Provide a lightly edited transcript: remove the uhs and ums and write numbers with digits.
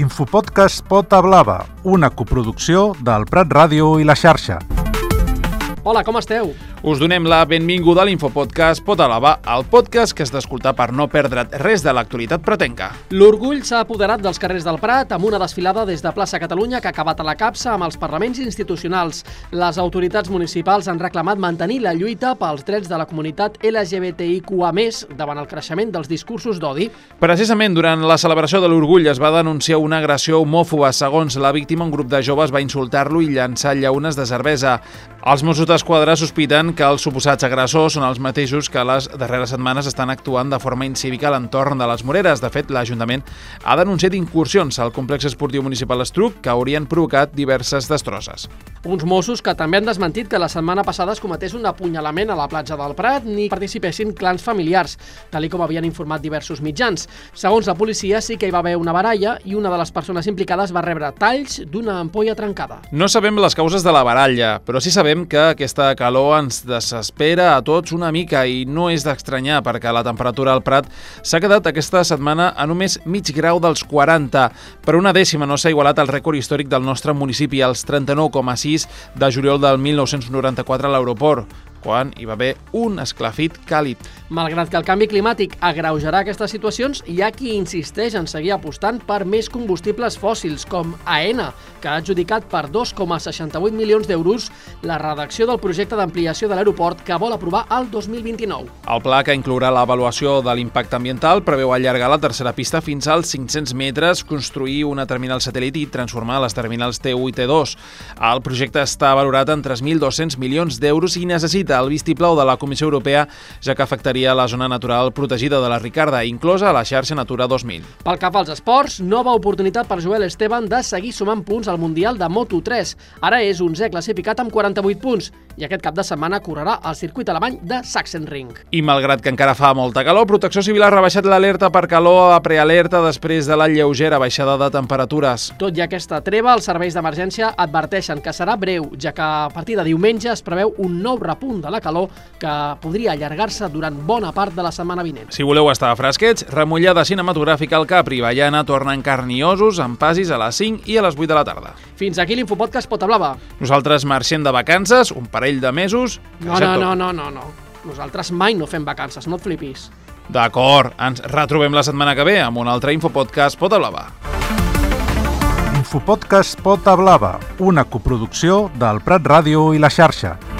Infopodcast Pota Blava, una coproducció del Prat Ràdio i la xarxa. Hola, com esteu? Us donem la benvinguda a l'Infopodcast Pota Blava, el podcast que has d'escoltar per no perdre't res de l'actualitat pratenca. L'orgull s'ha apoderat dels carrers del Prat amb una desfilada des de Plaça Catalunya que ha acabat a la capsa amb els parlaments institucionals. Les autoritats municipals han reclamat mantenir la lluita pels drets de la comunitat LGBTIQA+, davant el creixement dels discursos d'odi. Precisament durant la celebració de l'orgull es va denunciar una agressió homòfoba. Segons la víctima, un grup de joves va insultar-lo i llançar llaunes de cervesa. Els Mossos d'Esquadra sospiten que els suposats agressors són els mateixos que les darreres setmanes estan actuant de forma incívica a l'entorn de les Moreres. De fet, l'Ajuntament ha denunciat incursions al complex esportiu municipal Estruc que haurien provocat diverses destrosses. Uns Mossos que també han desmentit que la setmana passada es cometés un apunyalament a la platja del Prat ni participessin clans familiars, tal com havien informat diversos mitjans. Segons la policia, sí que hi va haver una baralla i una de les persones implicades va rebre talls d'una ampolla trencada. No sabem les causes de la baralla, però sí sabem que aquesta calor ens desespera a tots una mica i no és d'estranyar perquè la temperatura al Prat s'ha quedat aquesta setmana a només mig grau dels 40. Per una dècima no s'ha igualat el rècord històric del nostre municipi, els 39,6 de juliol del 1994 a l'aeroport, quan hi va haver un esclafit càlid. Malgrat que el canvi climàtic agreujarà aquestes situacions, hi ha qui insisteix en seguir apostant per més combustibles fòssils, com AENA, que ha adjudicat per 2,68 milions d'euros la redacció del projecte d'ampliació de l'aeroport que vol aprovar el 2029. El pla, que inclourà l'avaluació de l'impacte ambiental, preveu allargar la tercera pista fins als 500 metres, construir una terminal satèl·lit i transformar les terminals T1 i T2. El projecte està valorat en 3.200 milions d'euros i necessita el vistiplau de la Comissió Europea, ja que afectaria la zona natural protegida de la Ricarda, inclosa a la xarxa Natura 2000. Pel que fa als esports, nova oportunitat per Joel Esteban de seguir sumant punts al Mundial de Moto3. Ara és 11è classificat amb 48 punts i aquest cap de setmana correrà al circuit alemany de Sachsenring. I malgrat que encara fa molta calor, Protecció Civil ha rebaixat l'alerta per calor a prealerta després de la lleugera baixada de temperatures. Tot i aquesta treva, els serveis d'emergència adverteixen que serà breu, ja que a partir de diumenge es preveu un nou repunt de la calor que podria allargar-se durant bona part de la setmana vinent. Si voleu estar fresquets, remullada cinematogràfica al Capri. Baiana torna en carn i ossos amb passis a les 5 i a les 8 de la tarda. Fins aquí l'Infopodcast Pota Blava. Nosaltres marxem de vacances, un parell de mesos... No. Nosaltres mai no fem vacances, no et flipis. D'acord, ens retrobem la setmana que ve amb un altre Infopodcast Pota Blava. Infopodcast Pota Blava, una coproducció del Prat Ràdio i la xarxa.